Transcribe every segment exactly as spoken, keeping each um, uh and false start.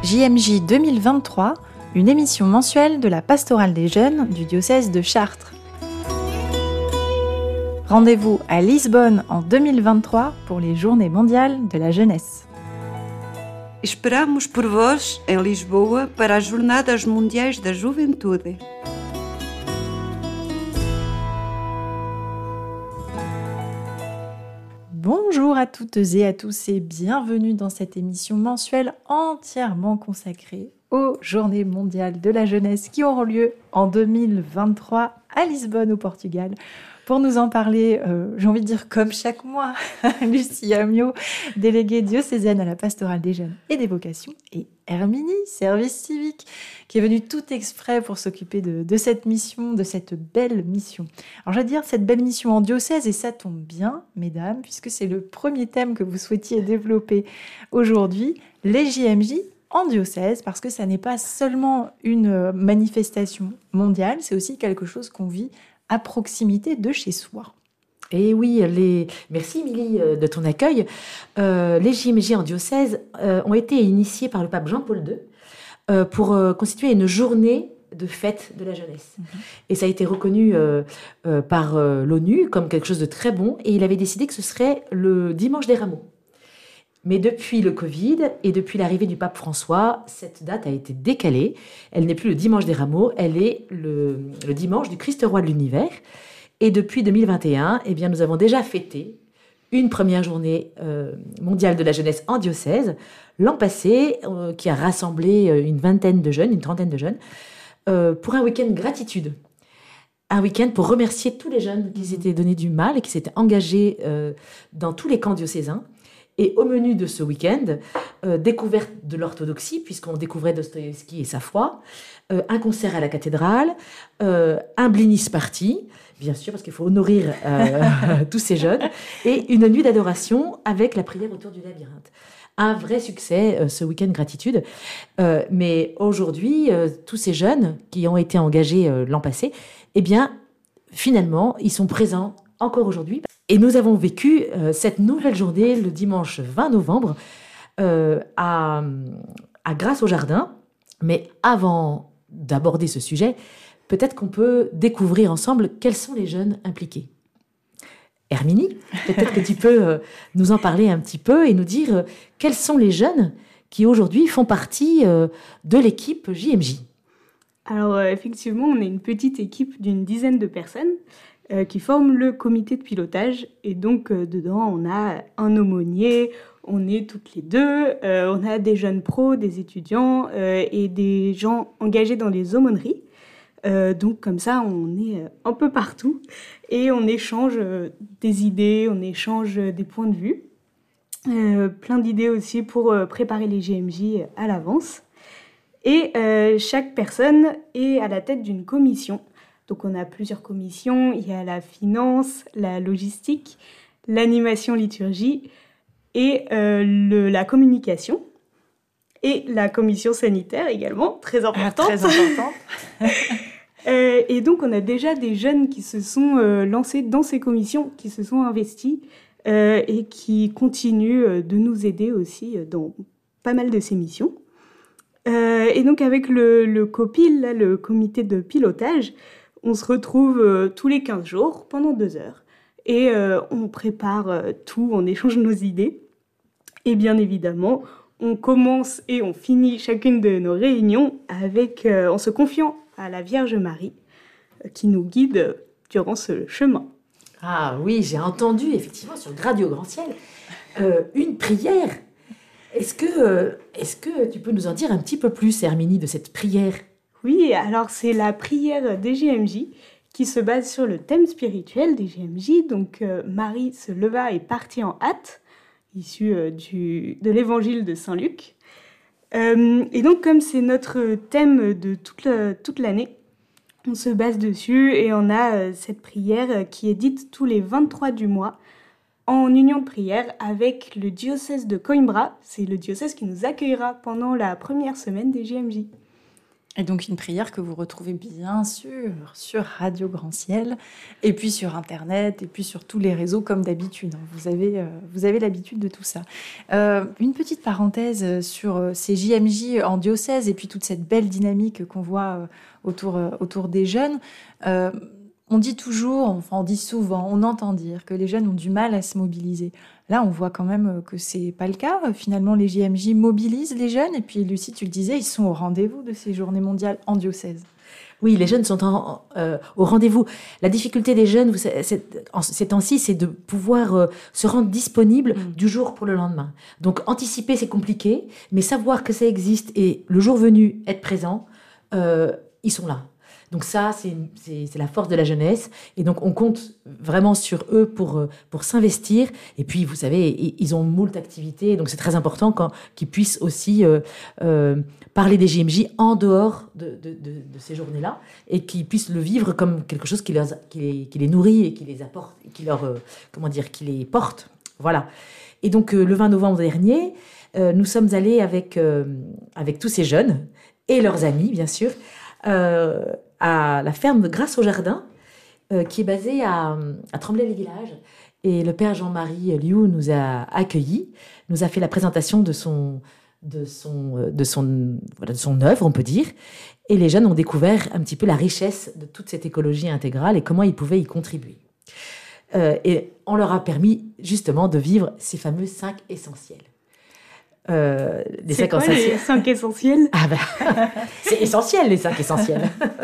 J M J deux mille vingt-trois, une émission mensuelle de la pastorale des jeunes du diocèse de Chartres. Rendez-vous à Lisbonne en deux mille vingt-trois pour les Journées mondiales de la jeunesse. Esperamos por vós em Lisboa para as Jornadas Mundiais da Juventude. Bonjour à toutes et à tous et bienvenue dans cette émission mensuelle entièrement consacrée aux Journées mondiales de la jeunesse qui auront lieu en deux mille vingt-trois à Lisbonne au Portugal. Pour nous en parler, euh, j'ai envie de dire comme chaque mois, Lucie Amiot, déléguée diocésaine à la pastorale des jeunes et des vocations, et Herminie, service civique, qui est venue tout exprès pour s'occuper de, de cette mission, de cette belle mission. Alors je vais dire cette belle mission en diocèse, et ça tombe bien, mesdames, puisque c'est le premier thème que vous souhaitiez développer aujourd'hui, les J M J en diocèse, parce que ça n'est pas seulement une manifestation mondiale, c'est aussi quelque chose qu'on vit à proximité de chez soi. Et oui, les... merci Émilie de ton accueil. Euh, les J M J en diocèse euh, ont été initiés par le pape Jean-Paul deux euh, pour euh, constituer une journée de fête de la jeunesse. Mmh. Et ça a été reconnu euh, euh, par euh, l'ONU comme quelque chose de très bon, et il avait décidé que ce serait le dimanche des Rameaux. Mais depuis le Covid et depuis l'arrivée du pape François, cette date a été décalée. Elle n'est plus le dimanche des Rameaux, elle est le, le dimanche du Christ roi de l'univers. Et depuis deux mille vingt et un, eh bien, nous avons déjà fêté une première journée euh, mondiale de la jeunesse en diocèse, l'an passé, euh, qui a rassemblé une vingtaine de jeunes, une trentaine de jeunes, euh, pour un week-end gratitude. Un week-end pour remercier tous les jeunes qui s'étaient donné du mal et qui s'étaient engagés euh, dans tous les camps diocésains. Et au menu de ce week-end, euh, découverte de l'orthodoxie, puisqu'on découvrait Dostoïevski et sa foi, euh, un concert à la cathédrale, euh, un blinis party, bien sûr, parce qu'il faut honorer euh, tous ces jeunes, et une nuit d'adoration avec la prière autour du labyrinthe. Un vrai succès, euh, ce week-end gratitude. Euh, mais aujourd'hui, euh, tous ces jeunes qui ont été engagés euh, l'an passé, eh bien, finalement, ils sont présents encore aujourd'hui. Et nous avons vécu euh, cette nouvelle journée le dimanche vingt novembre euh, à, à Grasse au Jardin. Mais avant d'aborder ce sujet, peut-être qu'on peut découvrir ensemble quels sont les jeunes impliqués. Herminie, peut-être que tu peux euh, nous en parler un petit peu et nous dire euh, quels sont les jeunes qui aujourd'hui font partie euh, de l'équipe J M J. Alors euh, effectivement, on est une petite équipe d'une dizaine de personnes euh, qui forment le comité de pilotage. Et donc euh, dedans, on a un aumônier, on est toutes les deux, euh, on a des jeunes pros, des étudiants euh, et des gens engagés dans les aumôneries. Euh, donc comme ça, on est un peu partout et on échange euh, des idées, on échange des points de vue. Euh, plein d'idées aussi pour euh, préparer les J M J à l'avance. Et euh, chaque personne est à la tête d'une commission. Donc on a plusieurs commissions, il y a la finance, la logistique, l'animation liturgie et euh, le, la communication. Et la commission sanitaire également, très importante. Ah, très importante. euh, et donc on a déjà des jeunes qui se sont euh, lancés dans ces commissions, qui se sont investis euh, et qui continuent de nous aider aussi dans pas mal de ces missions. Euh, et donc avec le, le COPIL, là, le comité de pilotage, on se retrouve euh, tous les quinze jours pendant deux heures et euh, on prépare euh, tout, on échange nos idées et bien évidemment on commence et on finit chacune de nos réunions avec, euh, en se confiant à la Vierge Marie euh, qui nous guide durant ce chemin. Ah oui, j'ai entendu effectivement sur Radio Grand Ciel euh, une prière. Est-ce que, euh, est-ce que tu peux nous en dire un petit peu plus, Herminie, de cette prière ? Oui, alors c'est la prière des J M J qui se base sur le thème spirituel des J M J. Donc euh, Marie se leva et partit en hâte, issu euh, du, de l'évangile de Saint Luc. Euh, et donc comme c'est notre thème de toute, la, toute l'année, on se base dessus et on a euh, cette prière qui est dite tous les vingt-trois du mois, en union de prière avec le diocèse de Coimbra. C'est le diocèse qui nous accueillera pendant la première semaine des J M J. Et donc une prière que vous retrouvez bien sûr sur Radio Grand Ciel, et puis sur Internet, et puis sur tous les réseaux comme d'habitude. Vous avez, euh, vous avez l'habitude de tout ça. Euh, une petite parenthèse sur euh, ces J M J en diocèse, et puis toute cette belle dynamique qu'on voit euh, autour, euh, autour des jeunes. Euh, on dit toujours, enfin on dit souvent, on entend dire que les jeunes ont du mal à se mobiliser. Là, on voit quand même que c'est pas le cas. Finalement, les J M J mobilisent les jeunes. Et puis, Lucie, tu le disais, ils sont au rendez-vous de ces journées mondiales en diocèse. Oui, les jeunes sont en, euh, au rendez-vous. La difficulté des jeunes, vous, c'est, en ces temps-ci, c'est de pouvoir euh, se rendre disponible mmh. du jour pour le lendemain. Donc, anticiper, c'est compliqué, mais savoir que ça existe et le jour venu, être présent, euh, ils sont là. Donc ça, c'est, c'est, c'est la force de la jeunesse. Et donc, on compte vraiment sur eux pour, pour s'investir. Et puis, vous savez, ils ont moult activités. Donc, c'est très important quand, qu'ils puissent aussi euh, euh, parler des J M J en dehors de, de, de, de ces journées-là et qu'ils puissent le vivre comme quelque chose qui, leur, qui, les, qui les nourrit et qui les apporte, qui leur, euh, comment dire, qui les porte. Voilà. Et donc, euh, le vingt novembre dernier, euh, nous sommes allés avec, euh, avec tous ces jeunes et leurs amis, bien sûr, euh, à la ferme de Grâce au Jardin, euh, qui est basée à, à Tremblay-les-Villages. Et le père Jean-Marie Liu nous a accueillis, nous a fait la présentation de son, de son, de son, voilà, de son œuvre, on peut dire. Et les jeunes ont découvert un petit peu la richesse de toute cette écologie intégrale et comment ils pouvaient y contribuer. Euh, et on leur a permis justement de vivre ces fameux cinq essentiels. Euh, les c'est cinq quoi essentiels. Les cinq essentiels? Ah ben, c'est essentiel, les cinq essentiels.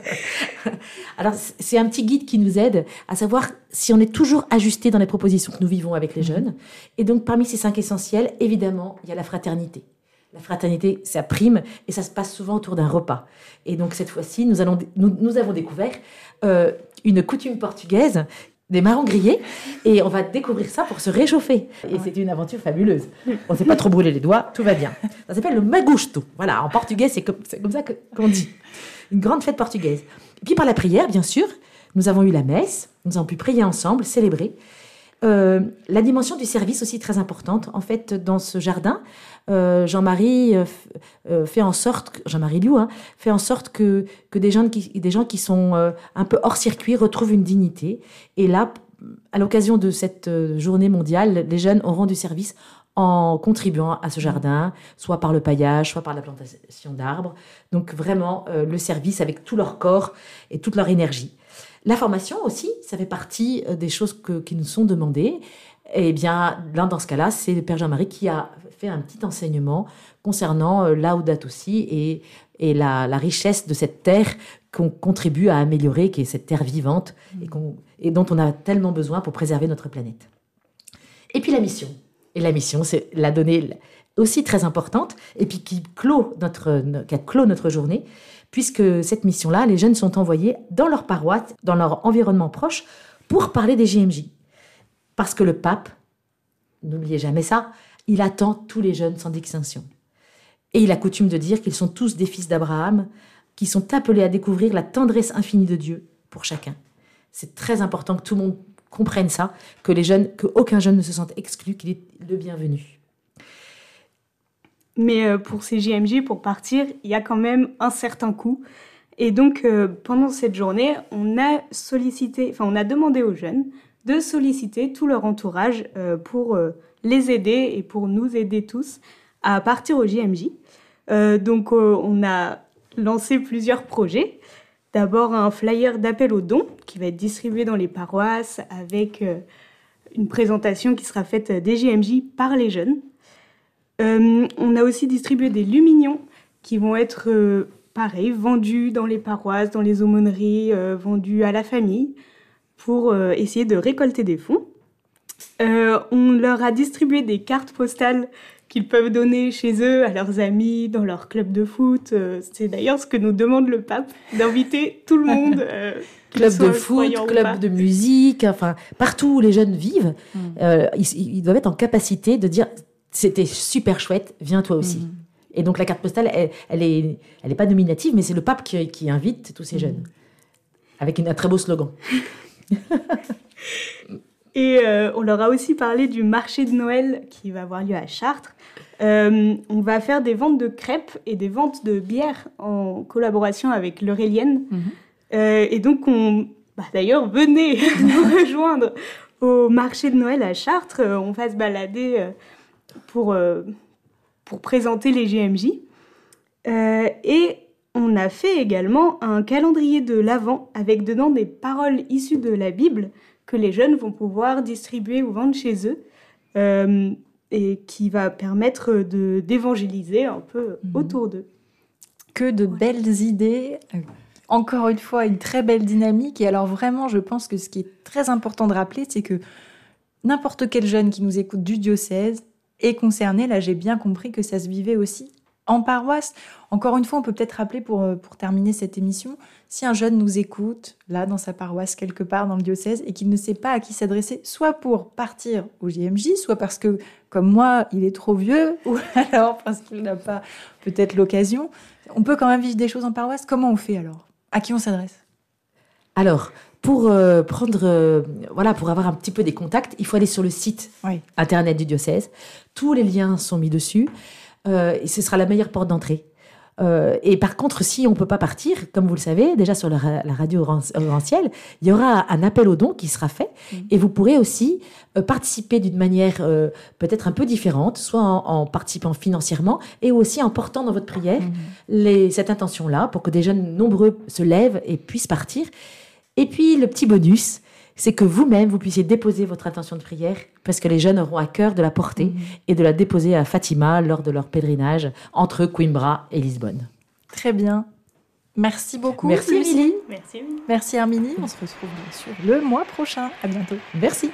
Alors, c'est un petit guide qui nous aide à savoir si on est toujours ajusté dans les propositions que nous vivons avec les jeunes. Et donc, parmi ces cinq essentiels, évidemment, il y a la fraternité. La fraternité, ça prime et ça se passe souvent autour d'un repas. Et donc, cette fois-ci, nous, allons, nous, nous avons découvert euh, une coutume portugaise, des marrons grillés, et on va découvrir ça pour se réchauffer. Et ouais. C'est une aventure fabuleuse. On ne s'est pas trop brûlé les doigts, tout va bien. Ça s'appelle le magusto. Voilà, en portugais, c'est comme, c'est comme ça que, qu'on dit. Une grande fête portugaise. Et puis par la prière, bien sûr, nous avons eu la messe, nous avons pu prier ensemble, célébrer. Euh, la dimension du service aussi très importante. En fait, dans ce jardin, euh, Jean-Marie euh, euh, fait en sorte, Jean-Marie Liu, hein, fait en sorte que, que des gens qui, des gens qui sont euh, un peu hors circuit retrouvent une dignité. Et là, à l'occasion de cette euh, journée mondiale, les jeunes auront du service en contribuant à ce jardin, soit par le paillage, soit par la plantation d'arbres. Donc vraiment, euh, le service avec tout leur corps et toute leur énergie. La formation aussi, ça fait partie des choses que, qui nous sont demandées. Et bien, là, dans ce cas-là, c'est le Père Jean-Marie qui a fait un petit enseignement concernant euh, Laudato Si et, et la, la richesse de cette terre qu'on contribue à améliorer, qui est cette terre vivante et, qu'on, et dont on a tellement besoin pour préserver notre planète. Et puis la mission. Et la mission, c'est la donnée aussi très importante, et puis qui clôt notre, qui a clos notre journée, puisque cette mission-là, les jeunes sont envoyés dans leur paroisse, dans leur environnement proche, pour parler des J M J. Parce que le pape, n'oubliez jamais ça, il attend tous les jeunes sans distinction. Et il a coutume de dire qu'ils sont tous des fils d'Abraham, qui sont appelés à découvrir la tendresse infinie de Dieu pour chacun. C'est très important que tout le monde comprenne ça, que les jeunes, qu'aucun jeune ne se sente exclu, qu'il est le bienvenu. Mais pour ces J M J, pour partir, il y a quand même un certain coût. Et donc, euh, pendant cette journée, on a sollicité, enfin, on a demandé aux jeunes de solliciter tout leur entourage euh, pour euh, les aider et pour nous aider tous à partir au J M J. Euh, donc, euh, on a lancé plusieurs projets. D'abord, un flyer d'appel aux dons qui va être distribué dans les paroisses avec euh, une présentation qui sera faite des J M J par les jeunes. Euh, on a aussi distribué des lumignons qui vont être, euh, pareil, vendus dans les paroisses, dans les aumôneries, euh, vendus à la famille pour euh, essayer de récolter des fonds. Euh, on leur a distribué des cartes postales qu'ils peuvent donner chez eux, à leurs amis, dans leur club de foot. Euh, c'est d'ailleurs ce que nous demande le pape, d'inviter tout le monde. Euh, club de foot, club de musique, enfin, partout où les jeunes vivent, mmh. euh, ils, ils doivent être en capacité de dire... C'était super chouette, viens toi aussi. Mmh. Et donc la carte postale, elle, elle est, elle est pas nominative, mais c'est le pape qui, qui invite tous ces jeunes, mmh. avec une, un très beau slogan. Et euh, on leur a aussi parlé du marché de Noël qui va avoir lieu à Chartres. Euh, on va faire des ventes de crêpes et des ventes de bières en collaboration avec l'Eurélienne. Mmh. Euh, et donc, on, bah, d'ailleurs, venez nous rejoindre au marché de Noël à Chartres. Euh, on va se balader euh, pour, euh, pour présenter les J M J. Euh, et on a fait également un calendrier de l'Avent avec dedans des paroles issues de la Bible que les jeunes vont pouvoir distribuer ou vendre chez eux. Euh, et qui va permettre de, d'évangéliser un peu mmh. autour d'eux. Que de belles idées. Encore une fois, une très belle dynamique. Et alors vraiment, je pense que ce qui est très important de rappeler, c'est que n'importe quel jeune qui nous écoute du diocèse est concerné. Là, j'ai bien compris que ça se vivait aussi en paroisse. Encore une fois, on peut peut-être rappeler pour, pour terminer cette émission, si un jeune nous écoute, là, dans sa paroisse, quelque part dans le diocèse, et qu'il ne sait pas à qui s'adresser, soit pour partir au J M J, soit parce que, comme moi, il est trop vieux, ou alors parce qu'il n'a pas peut-être l'occasion, on peut quand même vivre des choses en paroisse. Comment on fait alors ? À qui on s'adresse ? Alors, pour euh, prendre, euh, voilà, pour avoir un petit peu des contacts, il faut aller sur le site oui. internet du diocèse. Tous les liens sont mis dessus. Euh, et ce sera la meilleure porte d'entrée. Euh, et par contre, si on ne peut pas partir, comme vous le savez, déjà sur la, la radio Ranciel, il y aura un appel aux dons qui sera fait. Mmh. Et vous pourrez aussi euh, participer d'une manière euh, peut-être un peu différente, soit en, en participant financièrement et aussi en portant dans votre prière mmh. les, cette intention-là pour que des jeunes nombreux se lèvent et puissent partir. Et puis, le petit bonus, c'est que vous-même, vous puissiez déposer votre intention de prière parce que les jeunes auront à cœur de la porter mmh. et de la déposer à Fatima lors de leur pèlerinage entre Coimbra et Lisbonne. Très bien. Merci beaucoup. Merci, Émilie. Merci. Merci, Herminie. On se retrouve bien sûr le mois prochain. À bientôt. Merci.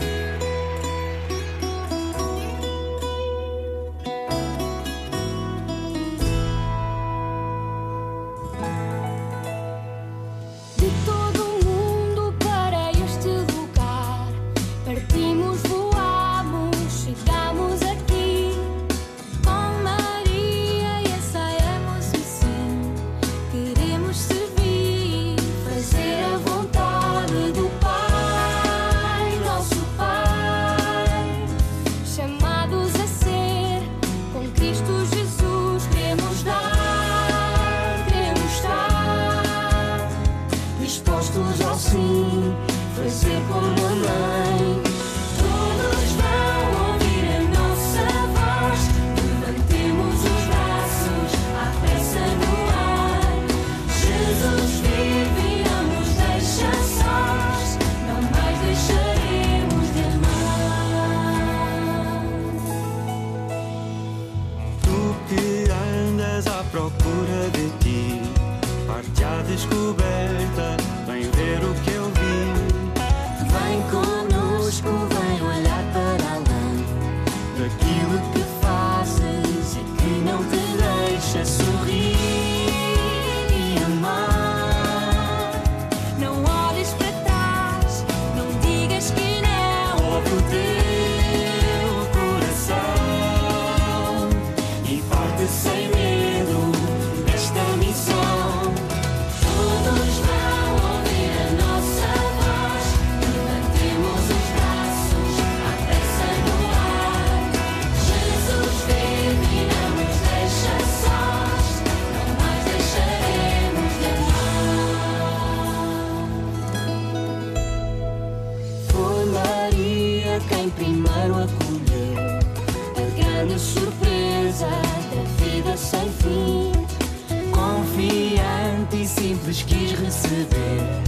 Surpresa da vida sem fim, confiante e simples quis receber